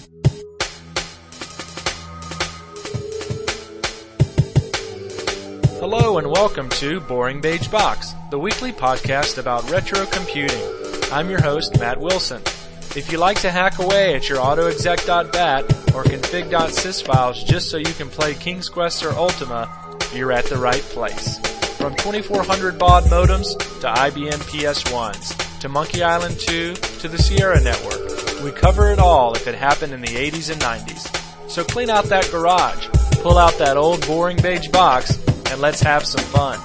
Hello and welcome to Boring Beige Box, the weekly podcast about retro computing. I'm your host, Matt Wilson. If you like to hack away at your autoexec.bat or config.sys files just so you can play King's Quest or Ultima, you're at the right place. From 2400 baud modems to IBM PS1s, to Monkey Island 2, to the Sierra Network, we cover it all if it happened in the 80s and 90s. So clean out that garage, pull out that old boring beige box, and let's have some fun.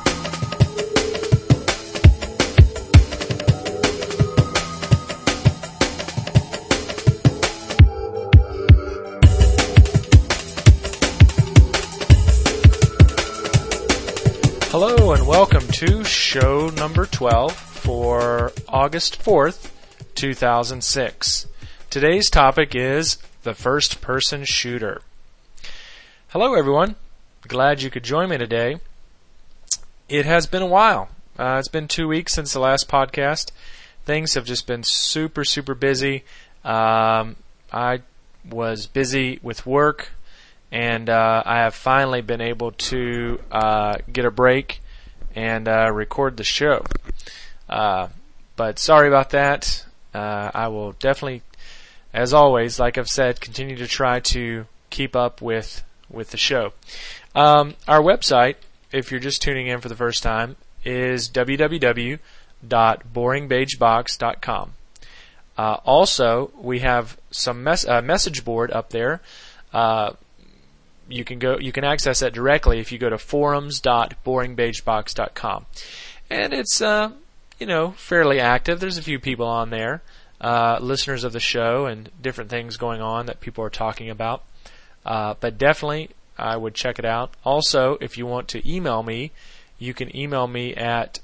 Hello and welcome to show number 12 for August 4th, 2006. Today's topic is the first-person shooter. Hello everyone. Glad you could join me today. It has been a while. It's been 2 weeks since the last podcast. Things have just been super busy. I was busy with work, and I have finally been able to get a break and record the show. But sorry about that. I will definitely, as always, like I've said, continue to try to keep up with the show. Our website, if you're just tuning in for the first time, is www.boringbeigebox.com. Also, we have some message board up there. You can access that directly if you go to forums.boringbeigebox.com, and it's fairly active. There's a few people on there, listeners of the show, and different things going on that people are talking about. But definitely, I would check it out. Also, if you want to email me, you can email me at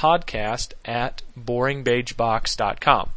podcast@boringbeigebox.com.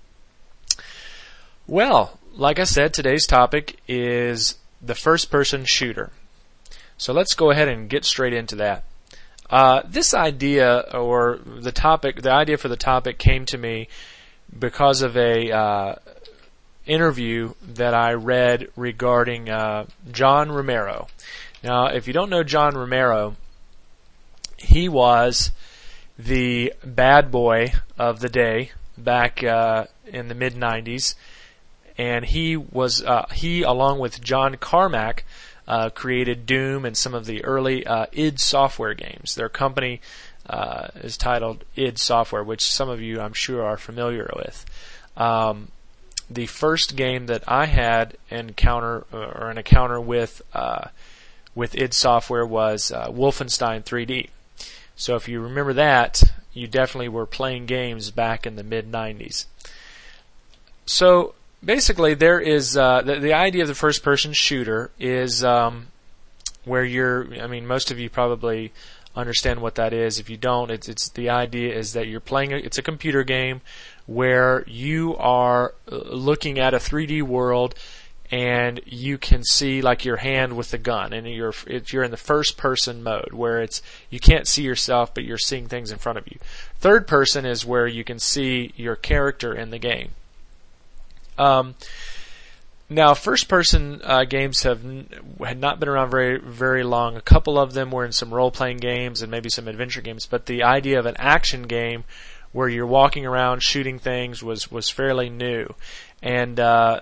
Well, like I said, today's topic is the first-person shooter. So let's go ahead and get straight into that. This idea, or the idea for the topic came to me because of a interview that I read regarding John Romero. Now, if you don't know John Romero, he was the bad boy of the day back in the mid-90s, and he along with John Carmack created Doom and some of the early id Software games. Their company is titled id Software, which some of you I'm sure are familiar with. The first game that I had an encounter with id Software was Wolfenstein 3D. So if you remember that, you definitely were playing games back in the mid-90s. So basically, there is the idea of the first-person shooter is where most of you probably understand what that is. If you don't, it's the idea is that you're playing it's a computer game where you are looking at a 3D world and you can see like your hand with the gun, and you're in the first person mode where you can't see yourself but you're seeing things in front of you. Third person is where you can see your character in the game. Now, first-person games had not been around very, very long. A couple of them were in some role-playing games and maybe some adventure games, but the idea of an action game where you're walking around shooting things was fairly new. And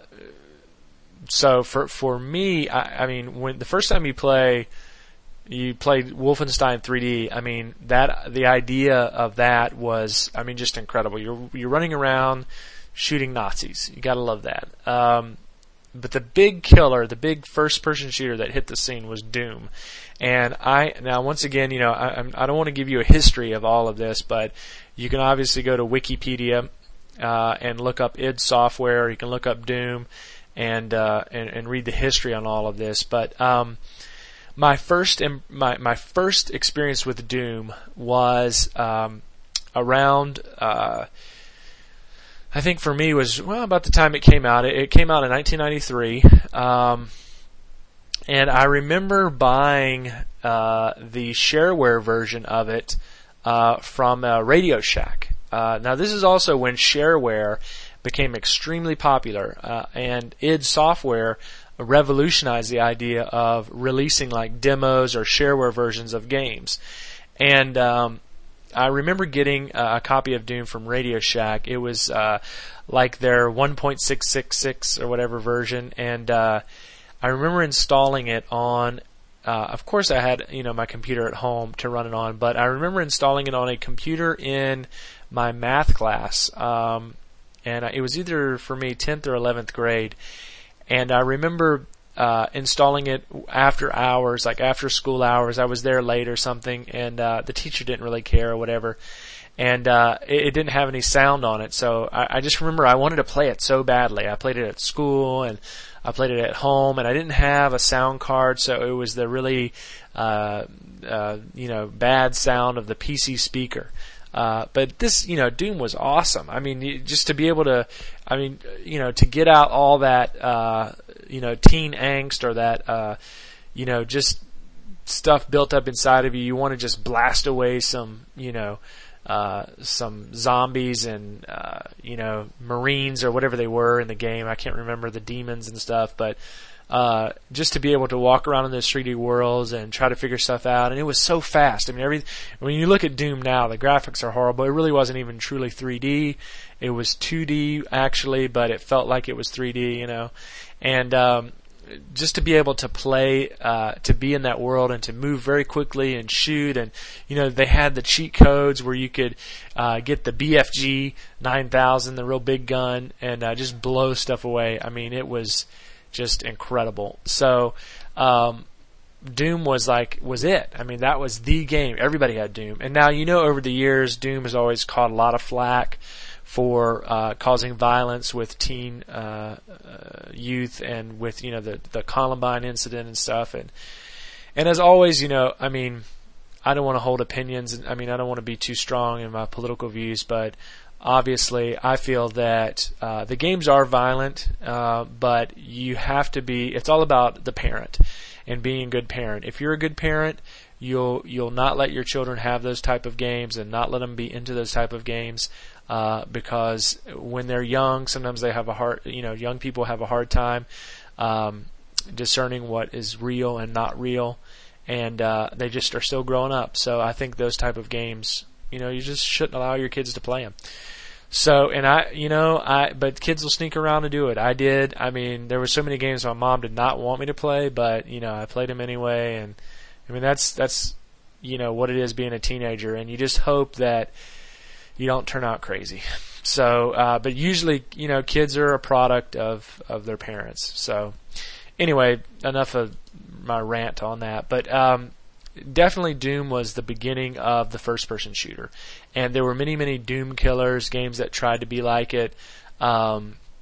so for me, I mean, when the first time you played Wolfenstein 3D, I mean, the idea of that was, I mean, just incredible. You're running around shooting Nazis. You gotta love that. But the big killer, the big first-person shooter that hit the scene was Doom. And now once again, I don't want to give you a history of all of this, but you can obviously go to Wikipedia and look up id Software. You can look up Doom and read the history on all of this. But my first experience with Doom was around. I think for me was about the time it came out. It came out in 1993, and I remember buying the shareware version of it from Radio Shack. Now this is also when shareware became extremely popular, and id Software revolutionized the idea of releasing like demos or shareware versions of games. And I remember getting a copy of Doom from Radio Shack. It was like their 1.666 or whatever version, and I remember installing it on. Of course, I had my computer at home to run it on, but I remember installing it on a computer in my math class, and it was either for me 10th or 11th grade, and I remember installing it after hours, like after school hours. I was there late or something, and the teacher didn't really care or whatever, and it didn't have any sound on it, so I just remember I wanted to play it so badly. I played it at school, and I played it at home, and I didn't have a sound card, so it was the really bad sound of the PC speaker. But this, Doom was awesome. I mean, just to be able to, to get out all that, teen angst or that, just stuff built up inside of you. You want to just blast away some zombies and, Marines or whatever they were in the game. I can't remember the demons and stuff, but just to be able to walk around in those 3D worlds and try to figure stuff out. And it was so fast. I mean, when you look at Doom now, the graphics are horrible. It really wasn't even truly 3D. It was 2D actually, but it felt like it was 3D, and just to be able to play, to be in that world and to move very quickly and shoot, and they had the cheat codes where you could get the BFG 9000, the real big gun, and just blow stuff away. I mean, it was just incredible. So Doom was it. I mean, that was the game. Everybody had Doom, and now over the years, Doom has always caught a lot of flack for causing violence with teen youth, and with the Columbine incident and stuff, and as always, I don't want to hold opinions, and I don't want to be too strong in my political views, but obviously I feel that the games are violent, but you have to be. It's all about the parent and being a good parent. If you're a good parent, you'll not let your children have those type of games and not let them be into those type of games. Because when they're young, sometimes they have young people have a hard time discerning what is real and not real, and they just are still growing up. So I think those type of games, you just shouldn't allow your kids to play them. So, and but kids will sneak around and do it. I did. I mean, there were so many games my mom did not want me to play, but I played them anyway, and that's what it is being a teenager, and you just hope that you don't turn out crazy. So, but usually, kids are a product of their parents. So, anyway, enough of my rant on that. But definitely Doom was the beginning of the first-person shooter. And there were many, many Doom killers, games that tried to be like it. I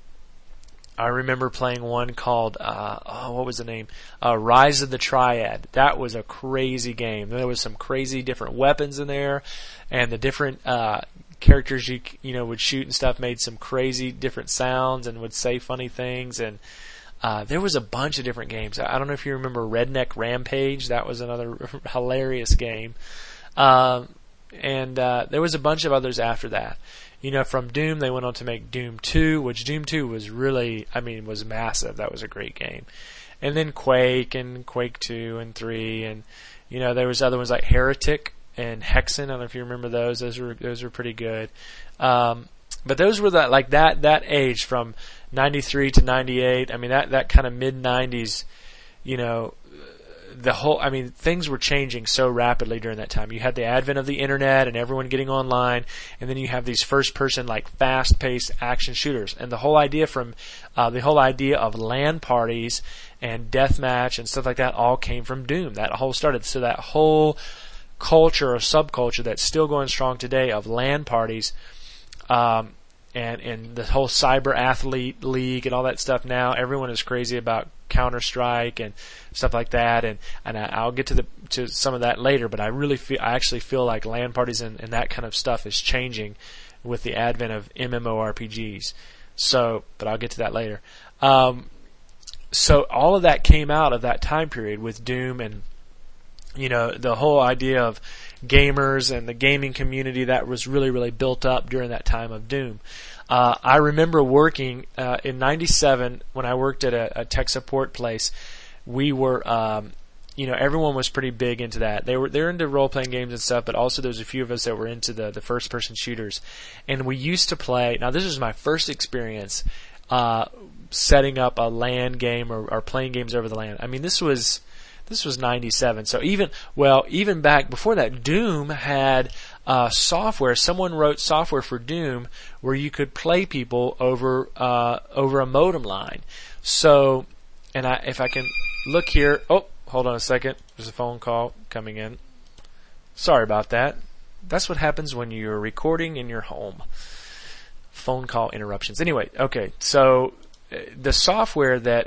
remember playing one called, what was the name? Rise of the Triad. That was a crazy game. There was some crazy different weapons in there, and the different characters you would shoot and stuff made some crazy different sounds and would say funny things, and there was a bunch of different games. I don't know if you remember Redneck Rampage. That was another hilarious game, and there was a bunch of others after that. From Doom they went on to make Doom 2, which Doom 2 was really, was massive. That was a great game. And then Quake and Quake 2 and 3, and there was other ones like Heretic and Hexen. I don't know if you remember those. Those were pretty good. But those were that age from 93 to 98. That kind of mid 90s, things were changing so rapidly during that time. You had the advent of the internet and everyone getting online, and then you have these first person fast paced action shooters. And the whole idea of LAN parties and deathmatch and stuff like that all came from Doom. That whole started. So that whole culture or subculture that's still going strong today of LAN parties, and the whole cyber athlete league and all that stuff. Now everyone is crazy about Counter-Strike and stuff like that, and I'll get to some of that later. But I actually feel like LAN parties and that kind of stuff is changing with the advent of MMORPGs. So, but I'll get to that later. So all of that came out of that time period with Doom, and the whole idea of gamers and the gaming community that was really, really built up during that time of Doom. I remember working in '97 when I worked at a tech support place. We were, everyone was pretty big into that. They're into role playing games and stuff, but also there was a few of us that were into the first person shooters, and we used to play. Now this was my first experience setting up a LAN game or playing games over the LAN. I mean, this was '97. So even back before that, Doom had software. Someone wrote software for Doom where you could play people over a modem line. So, and if I can look here. Oh, hold on a second. There's a phone call coming in. Sorry about that. That's what happens when you're recording in your home. Phone call interruptions. Anyway, okay. So the software that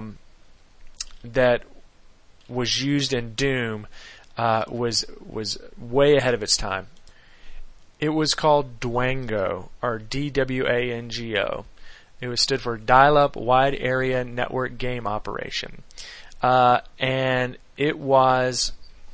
was used in Doom was way ahead of its time. It was called Dwango, or DWANGO. It was stood for Dial-Up Wide Area Network Game Operation, and it was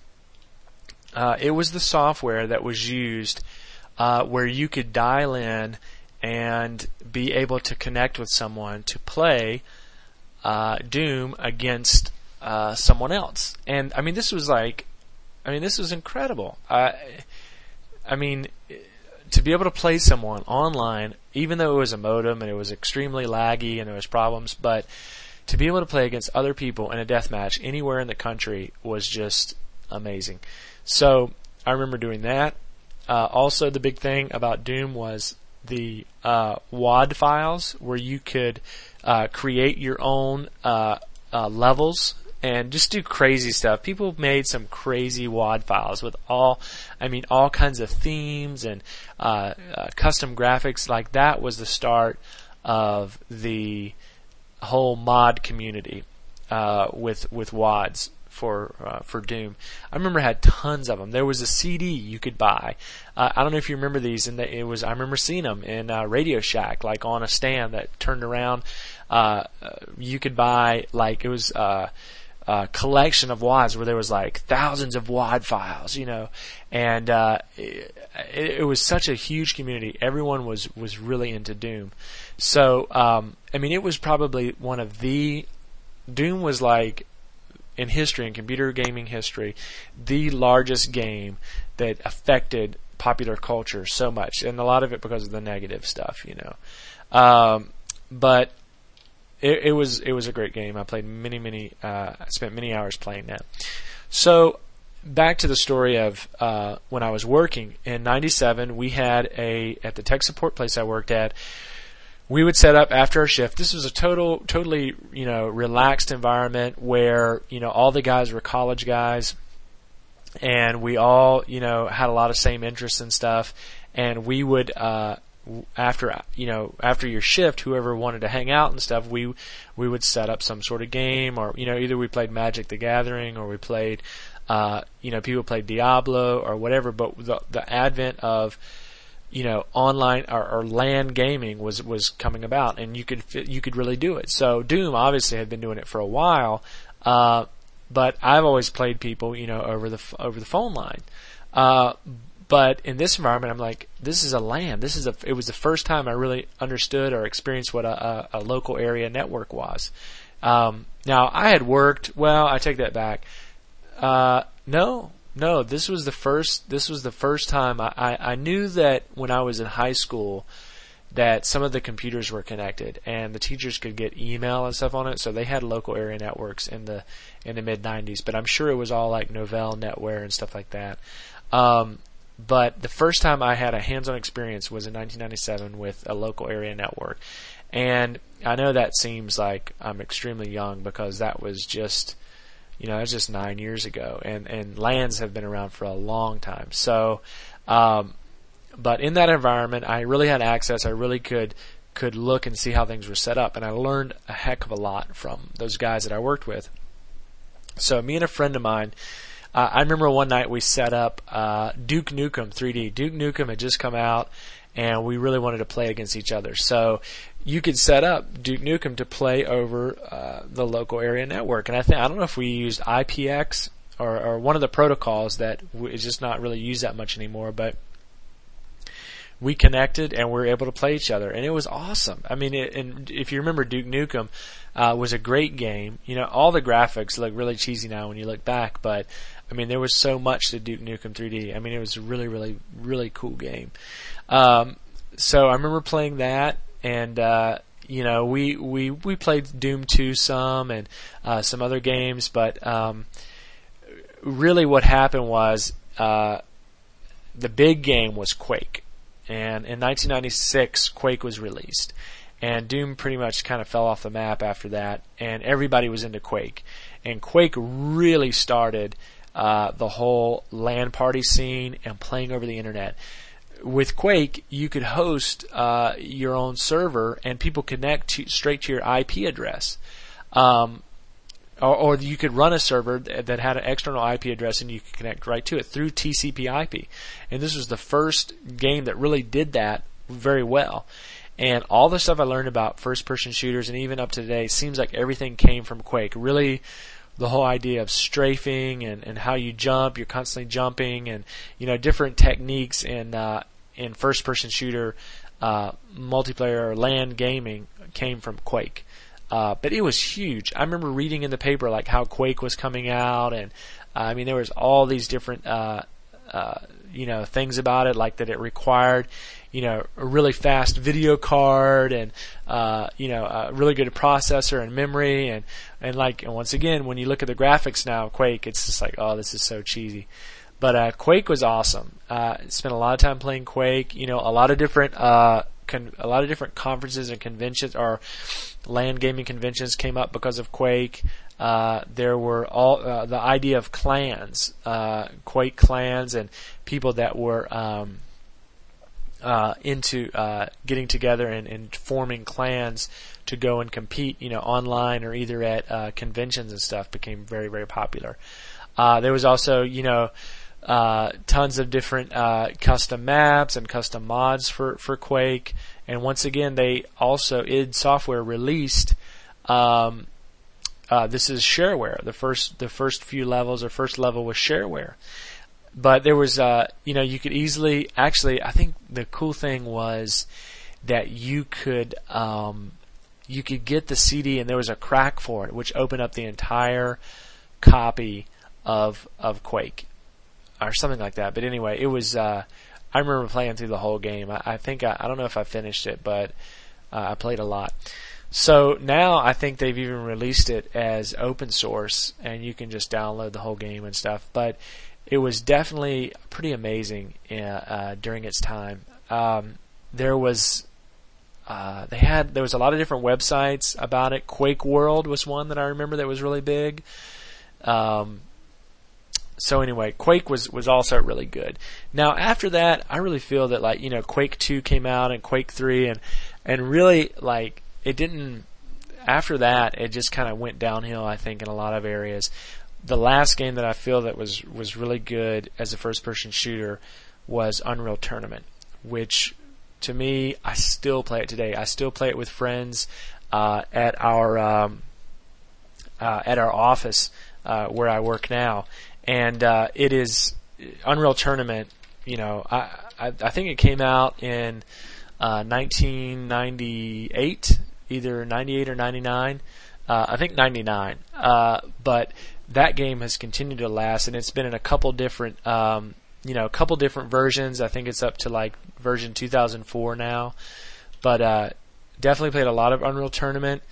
the software that was used where you could dial in and be able to connect with someone to play Doom against someone else. And I mean, this was incredible. I mean, to be able to play someone online, even though it was a modem and it was extremely laggy and there was problems, but to be able to play against other people in a deathmatch anywhere in the country was just amazing. So I remember doing that. Also, the big thing about Doom was the WAD files, where you could create your own levels and just do crazy stuff. People made some crazy WAD files with all kinds of themes and custom graphics. Like, that was the start of the whole mod community with WADs for Doom. I remember I had tons of them. There was a CD you could buy. I don't know if you remember these, and I remember seeing them in Radio Shack, like on a stand that turned around. You could buy, like, it was collection of WADs where there was like thousands of WAD files, and it was such a huge community. Everyone was really into Doom. So it was probably Doom was, like, in history, in computer gaming history, the largest game that affected popular culture so much, and a lot of it because of the negative stuff, but it was a great game. I played I spent many hours playing that. So back to the story of when I was working in '97, we had at the tech support place I worked at, we would set up after our shift. This was a totally relaxed environment where all the guys were college guys, and we all had a lot of same interests and stuff. And we would after your shift, whoever wanted to hang out and stuff, we would set up some sort of game, or either we played Magic the Gathering, or we played people played Diablo or whatever. But the advent of online or LAN gaming was coming about, and you could really do it. So Doom obviously had been doing it for a while, but I've always played people over the phone line. But in this environment, I'm like, this is a LAN. It was the first time I really understood or experienced what a local area network was. Now I had worked. Well, I take that back. No, this was the first time I knew that when I was in high school that some of the computers were connected and the teachers could get email and stuff on it, so they had local area networks in the mid 90s, but I'm sure it was all like Novell NetWare and stuff like that. But the first time I had a hands-on experience was in 1997 with a local area network. And I know that seems like I'm extremely young because that was just that's just 9 years ago, and LANs have been around for a long time. So, but in that environment, I really had access. I really could look and see how things were set up, and I learned a heck of a lot from those guys that I worked with. So, me and a friend of mine, I remember one night we set up Duke Nukem 3D. Duke Nukem had just come out, and we really wanted to play against each other. So you could set up Duke Nukem to play over the local area network. And I don't know if we used IPX or one of the protocols that is just not really used that much anymore, but we connected and we were able to play each other, and it was awesome. I mean, and if you remember, Duke Nukem was a great game. You know, all the graphics look really cheesy now when you look back, but I mean, there was so much to Duke Nukem 3D. I mean, it was a really, really, really cool game. So I remember playing that, and you know, we played Doom 2 some and some other games, but really what happened was the big game was Quake. And in 1996, Quake was released. And Doom pretty much kind of fell off the map after that, and everybody was into Quake. And Quake really started the whole LAN party scene and playing over the internet. With Quake, you could host your own server, and people connect straight to your IP address. Or you could run a server that had an external IP address, and you could connect right to it through TCP/IP. And this was the first game that really did that very well. And all the stuff I learned about first-person shooters, and even up to today, seems like everything came from Quake. Really, the whole idea of strafing and how you jump, you're constantly jumping, and you know, different techniques in first-person shooter multiplayer or LAN gaming came from Quake. But it was huge. I remember reading in the paper like how Quake was coming out, and I mean, there was all these different you know, things about it, like that it required, you know, a really fast video card and you know, a really good processor and memory, and once again, when you look at the graphics now of Quake, it's just like, oh, this is so cheesy. But Quake was awesome. Spent a lot of time playing Quake. You know, a lot of different conferences and conventions or LAN gaming conventions came up because of Quake. There were all the idea of clans, Quake clans, and people that were into getting together and forming clans to go and compete, you know, online or either at conventions and stuff, became very, very popular. There was also, you know, tons of different custom maps and custom mods for Quake. And once again, they also, id Software released this is shareware. The first few levels, or first level, was shareware. But there was, you know, you could easily, actually, I think the cool thing was that you could get the CD, and there was a crack for it, which opened up the entire copy of Quake, or something like that. But anyway, it was. I remember playing through the whole game. I think I don't know if I finished it, but I played a lot. So now I think they've even released it as open source, and you can just download the whole game and stuff. But it was definitely pretty amazing during its time. There was a lot of different websites about it. Quake World was one that I remember that was really big. So anyway, Quake was also really good. Now after that, I really feel that, like, you know, Quake 2 came out and Quake 3, and really, like, it didn't. After that, it just kind of went downhill, I think, in a lot of areas. The last game that I feel that was really good as a first-person shooter was Unreal Tournament, which, to me, I still play it today. I still play it with friends at our office where I work now, and it is Unreal Tournament. You know, I think it came out in 1998, either 98 or 99. I think 99. But that game has continued to last, and it's been in a couple different, versions. I think it's up to like version 2004 now. But definitely played a lot of Unreal Tournament,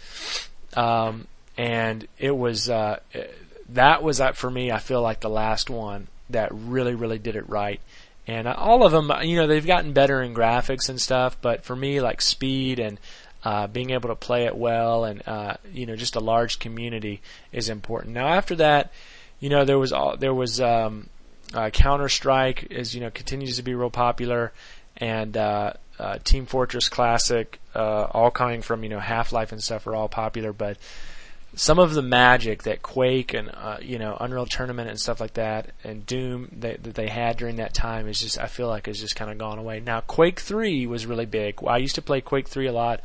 and it was that was for me. I feel like the last one that really, really did it right. And all of them, you know, they've gotten better in graphics and stuff. But for me, like speed and being able to play it well, and you know, just a large community is important. Now after that, you know, there was Counter-Strike is, you know, continues to be real popular, and Team Fortress Classic, all coming from, you know, Half-Life and stuff, are all popular. But some of the magic that Quake and you know, Unreal Tournament and stuff like that, and Doom that they had during that time is just, I feel like, has just kind of gone away. Now Quake 3 was really big. I used to play Quake 3 a lot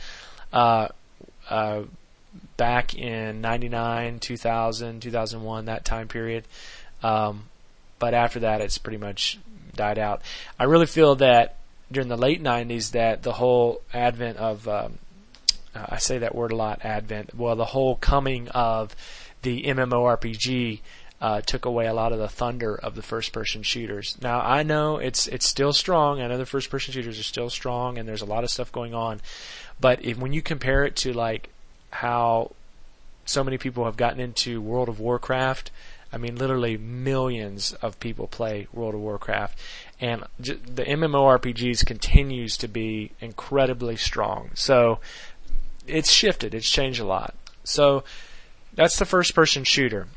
back in 99, 2000, 2001, that time period. But after that, it's pretty much died out. I really feel that during the late 90s that the whole advent of I say that word a lot, advent. Well, the whole coming of the MMORPG took away a lot of the thunder of the first-person shooters. Now, I know it's still strong. I know the first-person shooters are still strong, and there's a lot of stuff going on. But when you compare it to like how so many people have gotten into World of Warcraft, I mean, literally millions of people play World of Warcraft, and the MMORPGs continues to be incredibly strong. So it's shifted. It's changed a lot. So that's the first-person shooter.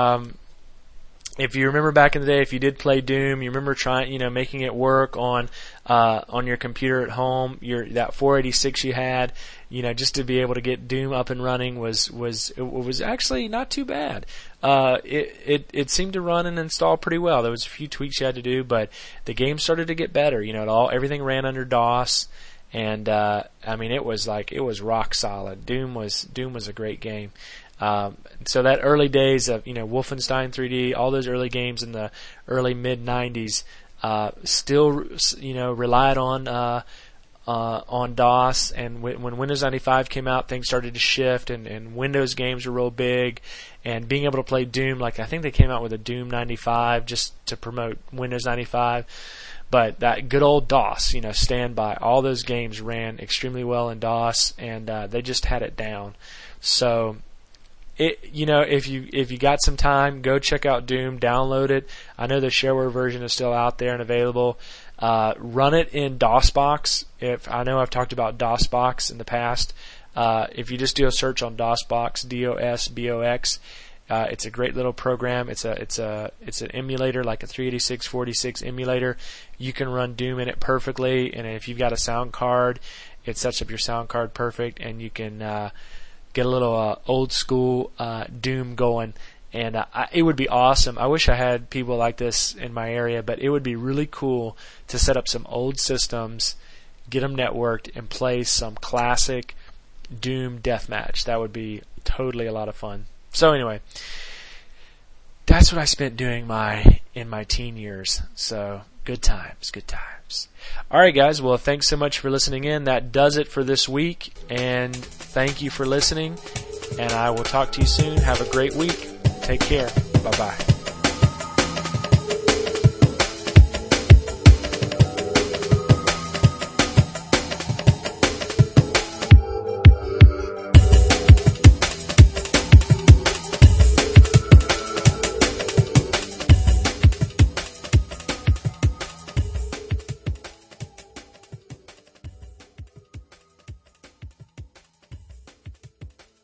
If you remember back in the day, if you did play Doom, you remember trying, making it work on your computer at home. That 486 you had, just to be able to get Doom up and running was actually not too bad. It seemed to run and install pretty well. There was a few tweaks you had to do, but the game started to get better. Everything ran under DOS, and it was rock solid. Doom was a great game. So that early days of Wolfenstein 3D, all those early games in the early mid 90s, still relied on DOS. And when Windows 95 came out, things started to shift, and Windows games were real big. And being able to play Doom, like I think they came out with a Doom 95 just to promote Windows 95. But that good old DOS, standby, all those games ran extremely well in DOS, and they just had it down. So if you got some time, go check out Doom, download it. I know the shareware version is still out there and available. Run it in DOSBox. I know I've talked about DOSBox in the past. If you just do a search on DOSBox, DOSBox, it's a great little program. It's an emulator, like a 386/46 emulator. You can run Doom in it perfectly, and if you've got a sound card, it sets up your sound card perfect, and you can get a little old school Doom going, and it would be awesome. I wish I had people like this in my area, but it would be really cool to set up some old systems, get them networked, and play some classic Doom deathmatch. That would be totally a lot of fun. So anyway, that's what I spent doing in my teen years. So good times. All right, guys. Well, thanks so much for listening in. That does it for this week, and thank you for listening. And I will talk to you soon. Have a great week. Take care. Bye-bye.